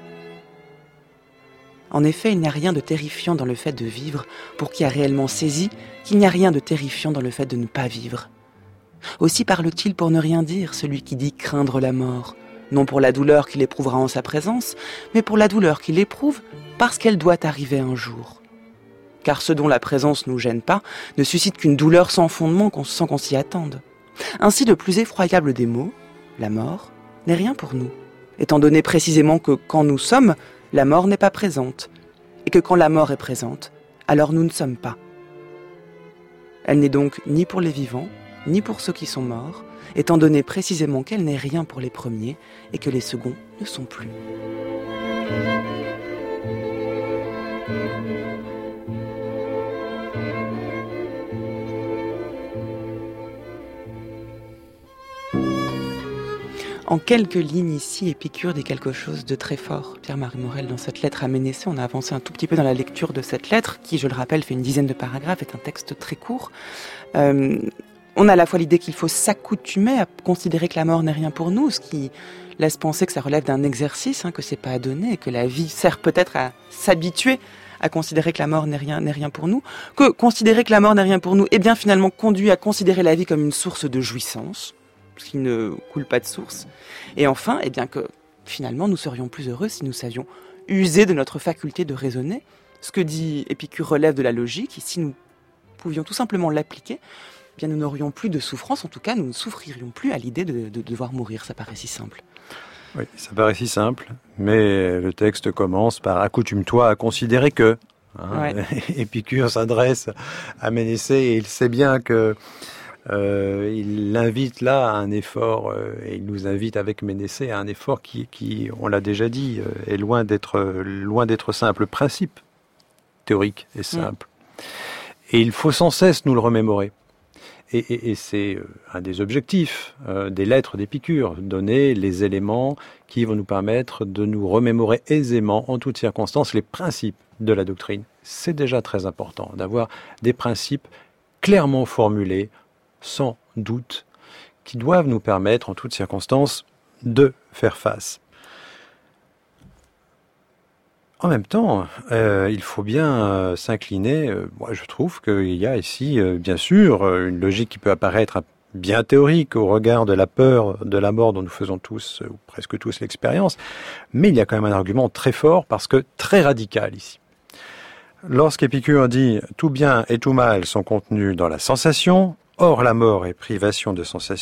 En effet, il n'y a rien de terrifiant dans le fait de vivre pour qui a réellement saisi qu'il n'y a rien de terrifiant dans le fait de ne pas vivre. Aussi parle-t-il pour ne rien dire, celui qui dit craindre la mort, non pour la douleur qu'il éprouvera en sa présence, mais pour la douleur qu'il éprouve parce qu'elle doit arriver un jour. Car ce dont la présence nous gêne pas ne suscite qu'une douleur sans fondement sans qu'on s'y attende. Ainsi, le plus effroyable des maux, la mort, n'est rien pour nous, étant donné précisément que quand nous sommes, la mort n'est pas présente, et que quand la mort est présente, alors nous ne sommes pas. Elle n'est donc ni pour les vivants, ni pour ceux qui sont morts, étant donné précisément qu'elle n'est rien pour les premiers, et que les seconds ne sont plus. En quelques lignes ici, Épicure dit quelque chose de très fort. Pierre-Marie Morel, dans cette lettre à Ménécée, on a avancé un tout petit peu dans la lecture de cette lettre, qui, je le rappelle, fait une dizaine de paragraphes, est un texte très court. On a à la fois l'idée qu'il faut s'accoutumer à considérer que la mort n'est rien pour nous, ce qui laisse penser que ça relève d'un exercice, que c'est pas à donner, et que la vie sert peut-être à s'habituer à considérer que la mort n'est rien pour nous, que considérer que la mort n'est rien pour nous, eh bien finalement conduit à considérer la vie comme une source de jouissance, qui ne coule pas de source. Et enfin, eh bien que finalement nous serions plus heureux si nous savions user de notre faculté de raisonner. Ce que dit Épicure relève de la logique, et si nous pouvions tout simplement l'appliquer, eh bien nous n'aurions plus de souffrance, en tout cas nous ne souffririons plus à l'idée de devoir mourir, ça paraît si simple. Oui, ça paraît si simple, mais le texte commence par « accoutume-toi à considérer que ». Ouais. Épicure s'adresse à Ménécée et il sait bien que il l'invite là à un effort, et il nous invite avec Ménécée à un effort qui on l'a déjà dit, est loin d'être simple. Le principe théorique est simple. Et il faut sans cesse nous le remémorer. Et c'est un des objectifs des lettres d'Épicure, donner les éléments qui vont nous permettre de nous remémorer aisément, en toutes circonstances, les principes de la doctrine. C'est déjà très important d'avoir des principes clairement formulés, sans doute, qui doivent nous permettre, en toutes circonstances, de faire face. En même temps, il faut bien s'incliner. Moi, je trouve qu'il y a ici, bien sûr, une logique qui peut apparaître bien théorique au regard de la peur de la mort dont nous faisons tous, ou presque tous, l'expérience. Mais il y a quand même un argument très fort, parce que très radical ici. Lorsqu'Épicure dit « tout bien et tout mal sont contenus dans la sensation, or la mort est privation de sensation »,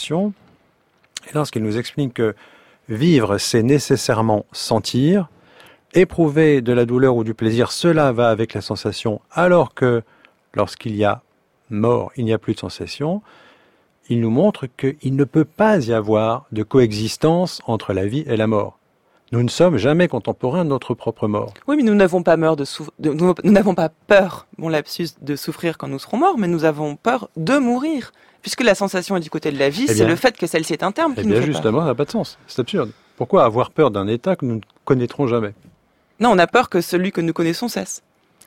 et lorsqu'il nous explique que vivre, c'est nécessairement sentir, éprouver de la douleur ou du plaisir, cela va avec la sensation, alors que lorsqu'il y a mort, il n'y a plus de sensation, il nous montre qu'il ne peut pas y avoir de coexistence entre la vie et la mort. Nous ne sommes jamais contemporains de notre propre mort. Oui, mais nous n'avons pas nous n'avons pas peur, bon lapsus, de souffrir quand nous serons morts, mais nous avons peur de mourir. Puisque la sensation est du côté de la vie, c'est le fait que celle-ci est un terme qui nous fait peur. Justement, ça n'a pas de sens. C'est absurde. Pourquoi avoir peur d'un état que nous ne connaîtrons jamais ? Non, on a peur que celui que nous connaissons cesse.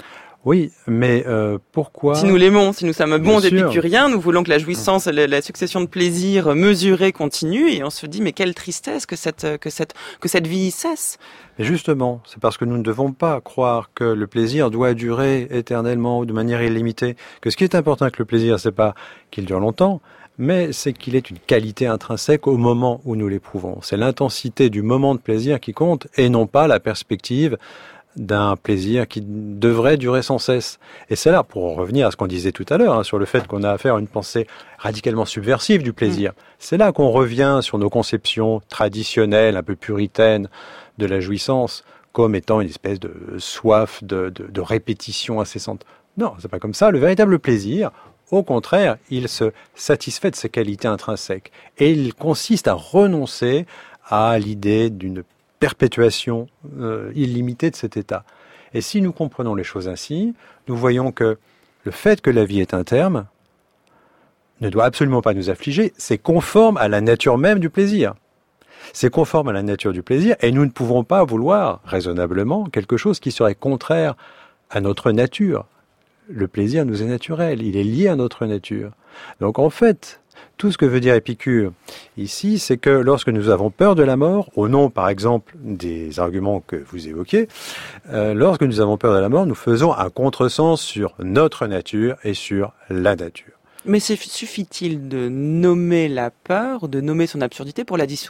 Oui, mais pourquoi ? Si nous l'aimons, si nous sommes bons épicuriens, nous voulons que la jouissance, la succession de plaisirs mesurés continue, et on se dit, mais quelle tristesse que cette vie cesse. Et justement, c'est parce que nous ne devons pas croire que le plaisir doit durer éternellement ou de manière illimitée, que ce qui est important avec le plaisir, c'est pas qu'il dure longtemps, mais c'est qu'il ait une qualité intrinsèque au moment où nous l'éprouvons. C'est l'intensité du moment de plaisir qui compte, et non pas la perspective d'un plaisir qui devrait durer sans cesse. Et c'est là, pour en revenir à ce qu'on disait tout à l'heure, sur le fait qu'on a affaire à une pensée radicalement subversive du plaisir, c'est là qu'on revient sur nos conceptions traditionnelles, un peu puritaines, de la jouissance, comme étant une espèce de soif de répétition incessante. Non, c'est pas comme ça. Le véritable plaisir, au contraire, il se satisfait de ses qualités intrinsèques. Et il consiste à renoncer à l'idée d'une perpétuation illimitée de cet état. Et si nous comprenons les choses ainsi, nous voyons que le fait que la vie est un terme ne doit absolument pas nous affliger, c'est conforme à la nature même du plaisir. C'est conforme à la nature du plaisir, et nous ne pouvons pas vouloir, raisonnablement, quelque chose qui serait contraire à notre nature. Le plaisir nous est naturel, il est lié à notre nature. Donc en fait, tout ce que veut dire Épicure ici, c'est que lorsque nous avons peur de la mort, au nom par exemple des arguments que vous évoquez, lorsque nous avons peur de la mort, nous faisons un contresens sur notre nature et sur la nature. Mais suffit-il de nommer la peur, de nommer son absurdité pour la dissoudre ?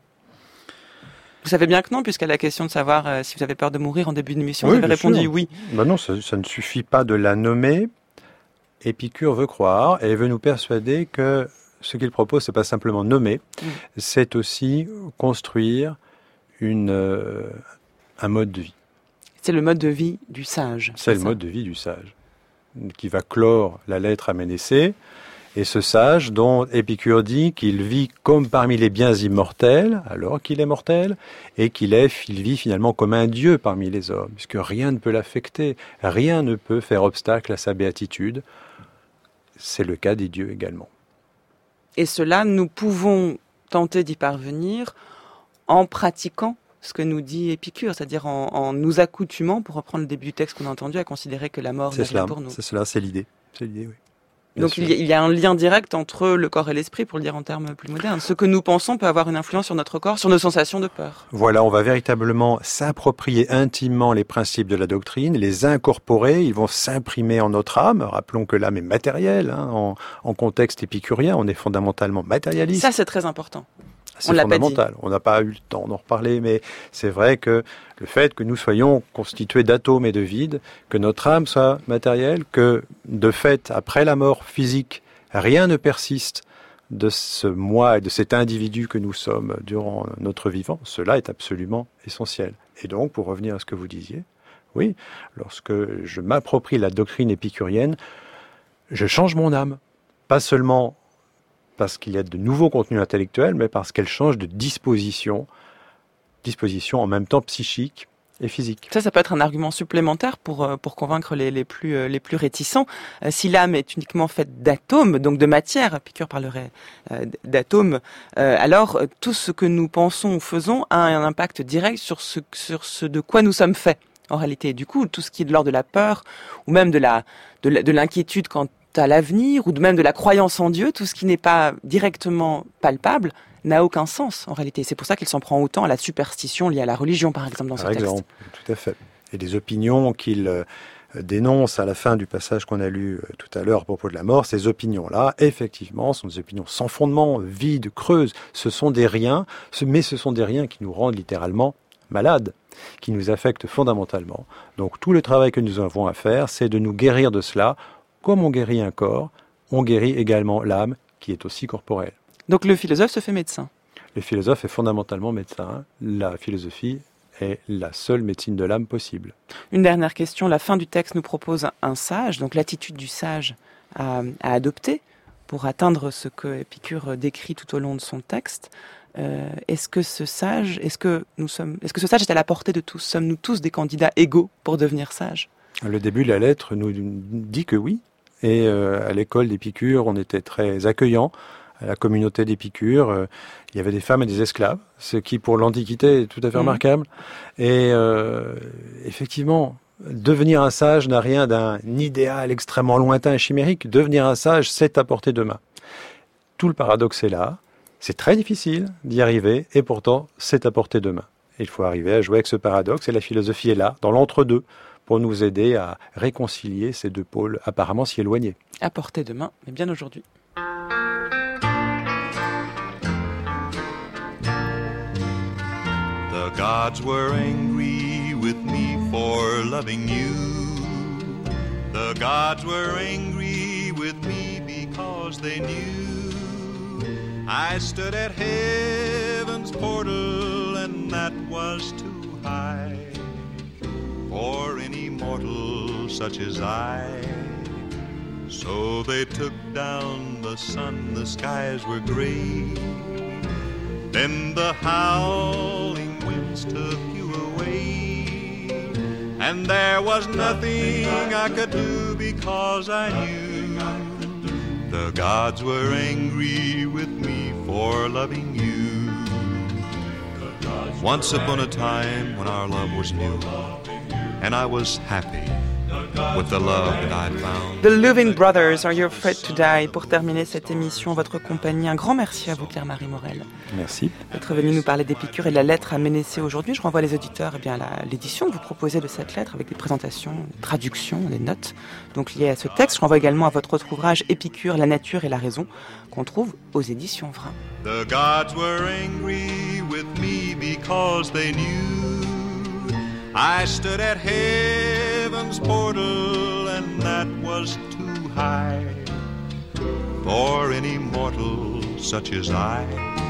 Vous savez bien que non, puisqu'à la question de savoir si vous avez peur de mourir en début d'émission, vous avez répondu oui. Ben non, ça ne suffit pas de la nommer. Épicure veut croire et veut nous persuader que ce qu'il propose, c'est pas simplement nommer, c'est aussi construire un mode de vie. C'est le mode de vie du sage. C'est le mode de vie du sage, qui va clore la lettre à Ménécée. Et ce sage dont Épicure dit qu'il vit comme parmi les biens immortels, alors qu'il est mortel, et qu'il vit finalement comme un dieu parmi les hommes, puisque rien ne peut l'affecter, rien ne peut faire obstacle à sa béatitude. C'est le cas des dieux également. Et cela, nous pouvons tenter d'y parvenir en pratiquant ce que nous dit Épicure, c'est-à-dire en nous accoutumant, pour reprendre le début du texte qu'on a entendu, à considérer que la mort n'est rien pour nous. C'est cela, c'est l'idée. C'est l'idée, oui. Donc il y a un lien direct entre le corps et l'esprit, pour le dire en termes plus modernes. Ce que nous pensons peut avoir une influence sur notre corps, sur nos sensations de peur. Voilà, on va véritablement s'approprier intimement les principes de la doctrine, les incorporer, ils vont s'imprimer en notre âme. Rappelons que l'âme est matérielle, en contexte épicurien, on est fondamentalement matérialiste. Ça, c'est très important. C'est fondamental. On n'a pas eu le temps d'en reparler, mais c'est vrai que le fait que nous soyons constitués d'atomes et de vide, que notre âme soit matérielle, que de fait, après la mort physique, rien ne persiste de ce moi et de cet individu que nous sommes durant notre vivant, cela est absolument essentiel. Et donc, pour revenir à ce que vous disiez, oui, lorsque je m'approprie la doctrine épicurienne, je change mon âme. Pas seulement parce qu'il y a de nouveaux contenus intellectuels, mais parce qu'elle change de disposition en même temps psychique et physique. Ça peut être un argument supplémentaire pour convaincre les plus réticents. Si l'âme est uniquement faite d'atomes, donc de matière, Épicure parlerait d'atomes, alors tout ce que nous pensons ou faisons a un impact direct sur ce de quoi nous sommes faits. En réalité, du coup, tout ce qui est de l'ordre de la peur, ou même de l'inquiétude quant à l'avenir, ou même de la croyance en Dieu, tout ce qui n'est pas directement palpable, n'a aucun sens en réalité. C'est pour ça qu'il s'en prend autant à la superstition liée à la religion, par exemple, dans ce texte. Par exemple, tout à fait. Et des opinions qu'il dénonce à la fin du passage qu'on a lu tout à l'heure à propos de la mort, ces opinions-là, effectivement, sont des opinions sans fondement, vides, creuses. Ce sont des riens, mais ce sont des riens qui nous rendent littéralement malades, qui nous affectent fondamentalement. Donc tout le travail que nous avons à faire, c'est de nous guérir de cela. Comme on guérit un corps, on guérit également l'âme, qui est aussi corporelle. Donc le philosophe se fait médecin. Le philosophe est fondamentalement médecin. La philosophie est la seule médecine de l'âme possible. Une dernière question. La fin du texte nous propose un sage, donc l'attitude du sage à adopter pour atteindre ce que Épicure décrit tout au long de son texte. Est-ce que ce sage est à la portée de tous? Sommes-nous tous des candidats égaux pour devenir sages? Le début de la lettre nous dit que oui. Et à l'école d'Épicure, on était très accueillants. À la communauté d'Épicure, il y avait des femmes et des esclaves, ce qui pour l'Antiquité est tout à fait remarquable. Et effectivement, devenir un sage n'a rien d'un idéal extrêmement lointain et chimérique. Devenir un sage, c'est à portée de main. Tout le paradoxe est là. C'est très difficile d'y arriver, et pourtant, c'est à portée de main. Il faut arriver à jouer avec ce paradoxe, et la philosophie est là, dans l'entre-deux, pour nous aider à réconcilier ces deux pôles apparemment si éloignés. À portée de main, mais bien aujourd'hui. The gods were angry with me for loving you. The gods were angry with me because they knew I stood at heaven's portal and that was too high for any mortal such as I. So they took down the sun, the skies were gray. Then the howling winds took you away. And there was nothing I could do because I knew the gods were angry with me for loving you. Once upon a time when our love was new and I was happy with the love that I'd found. The Living Brothers, Are You Afraid to Die? Pour terminer cette émission, votre compagnie. Un grand merci à vous, Pierre-Marie Morel. Merci. D'être venu nous parler d'Épicure et de la lettre à Ménécée aujourd'hui. Je renvoie les auditeurs à l'édition que vous proposez de cette lettre avec des présentations, des traductions, des notes donc liées à ce texte. Je renvoie également à votre autre ouvrage Épicure, la nature et la raison qu'on trouve aux éditions Vrin. The gods were angry with me because they knew I stood at heaven's portal and that was too high for any mortal such as I.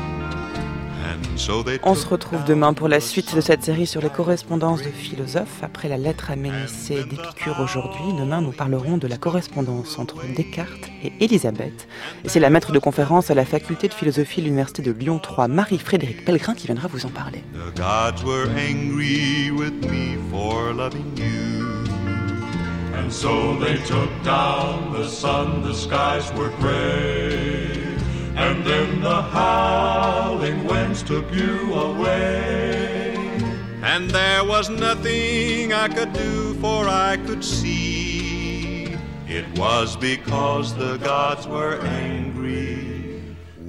On se retrouve demain pour la suite de cette série sur les correspondances de philosophes. Après la lettre à Ménécée d'Épicure aujourd'hui, demain nous parlerons de la correspondance entre Descartes et Élisabeth. Et c'est la maître de conférence à la faculté de philosophie de l'université de Lyon 3, Marie-Frédérique Pellegrin, qui viendra vous en parler. The gods were angry with me for loving you. And so they took down the sun, the skies were gray. and then the howling winds took you away. And there was nothing I could do, for I could see it was because the gods were angry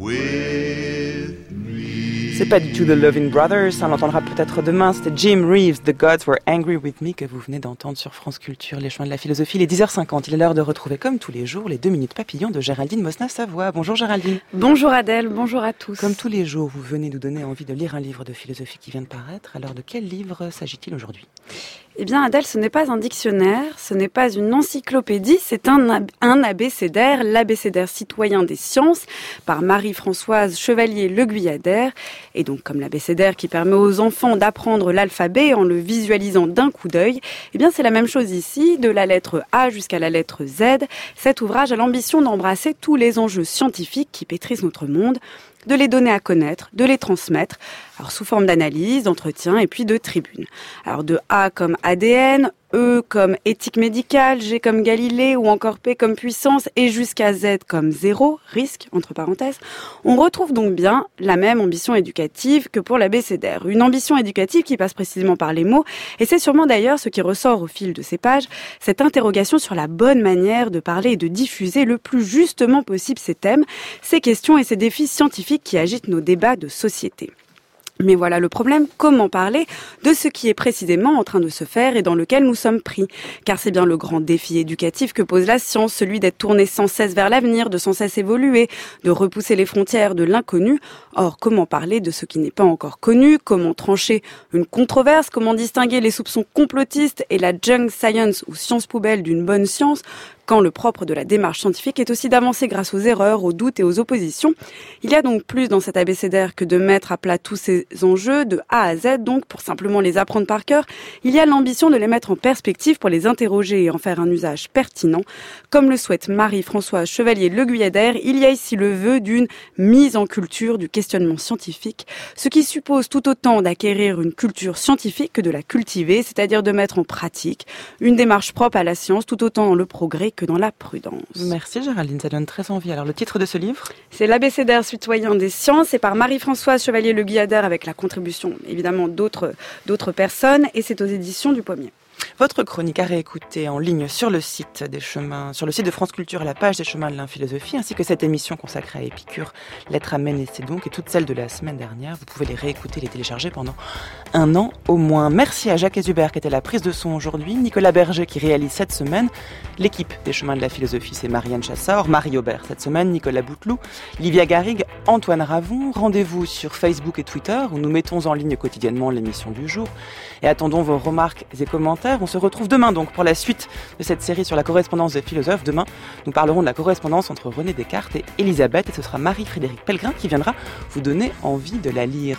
with me. C'est pas du tout The Loving Brothers, on l'entendra peut-être demain, c'était Jim Reeves, The Gods Were Angry With Me, que vous venez d'entendre sur France Culture, les chemins de la philosophie, il est 10h50, il est l'heure de retrouver comme tous les jours les 2 minutes papillons de Géraldine Mosna-Savoie. Bonjour Géraldine. Bonjour Adèle, bonjour à tous. Comme tous les jours, vous venez nous donner envie de lire un livre de philosophie qui vient de paraître, alors de quel livre s'agit-il aujourd'hui ? Eh bien Adèle, ce n'est pas un dictionnaire, ce n'est pas une encyclopédie, c'est un abécédaire, l'abécédaire citoyen des sciences, par Marie-Françoise Chevalier-Le Guyadère. Et donc comme l'abécédaire qui permet aux enfants d'apprendre l'alphabet en le visualisant d'un coup d'œil, eh bien c'est la même chose ici, de la lettre A jusqu'à la lettre Z. Cet ouvrage a l'ambition d'embrasser tous les enjeux scientifiques qui pétrissent notre monde, de les donner à connaître, de les transmettre, alors sous forme d'analyse, d'entretien et puis de tribune. Alors de A comme ADN, E comme éthique médicale, G comme Galilée ou encore P comme puissance et jusqu'à Z comme zéro, risque, entre parenthèses, on retrouve donc bien la même ambition éducative que pour l'abécédaire. Une ambition éducative qui passe précisément par les mots, et c'est sûrement d'ailleurs ce qui ressort au fil de ces pages, cette interrogation sur la bonne manière de parler et de diffuser le plus justement possible ces thèmes, ces questions et ces défis scientifiques qui agitent nos débats de société. Mais voilà le problème, comment parler de ce qui est précisément en train de se faire et dans lequel nous sommes pris ? Car c'est bien le grand défi éducatif que pose la science, celui d'être tourné sans cesse vers l'avenir, de sans cesse évoluer, de repousser les frontières de l'inconnu. Or, comment parler de ce qui n'est pas encore connu ? Comment trancher une controverse ? Comment distinguer les soupçons complotistes et la junk science ou science poubelle d'une bonne science ? Quand le propre de la démarche scientifique est aussi d'avancer grâce aux erreurs, aux doutes et aux oppositions. Il y a donc plus dans cet abécédaire que de mettre à plat tous ces enjeux de A à Z, donc pour simplement les apprendre par cœur. Il y a l'ambition de les mettre en perspective pour les interroger et en faire un usage pertinent. Comme le souhaite Marie-Françoise Chevalier-Le Guyadère, il y a ici le vœu d'une mise en culture du questionnement scientifique, ce qui suppose tout autant d'acquérir une culture scientifique que de la cultiver, c'est-à-dire de mettre en pratique une démarche propre à la science, tout autant dans le progrès que dans la prudence. Merci Géraldine, ça donne très envie. Alors le titre de ce livre ? C'est l'abécédaire citoyen des sciences, c'est par Marie-Françoise Chevalier-Le Guyadère avec la contribution évidemment d'autres personnes et c'est aux éditions du Pommier. Votre chronique à réécouter en ligne sur le site des chemins, sur le site de France Culture à la page des chemins de l'inphilosophie, ainsi que cette émission consacrée à Épicure, Lettres à Ménécée donc, et toutes celles de la semaine dernière. Vous pouvez les réécouter, les télécharger pendant 1 an au moins. Merci à Jacques Hesubert qui était à la prise de son aujourd'hui, Nicolas Berger qui réalise cette semaine. L'équipe des chemins de la philosophie, c'est Marianne Chassor, Marie Aubert cette semaine, Nicolas Bouteloup, Livia Garrigue, Antoine Ravon. Rendez-vous sur Facebook et Twitter où nous mettons en ligne quotidiennement l'émission du jour et attendons vos remarques et commentaires. On se retrouve demain donc pour la suite de cette série sur la correspondance des philosophes. Demain, nous parlerons de la correspondance entre René Descartes et Élisabeth et ce sera Marie-Frédérique Pellegrin qui viendra vous donner envie de la lire.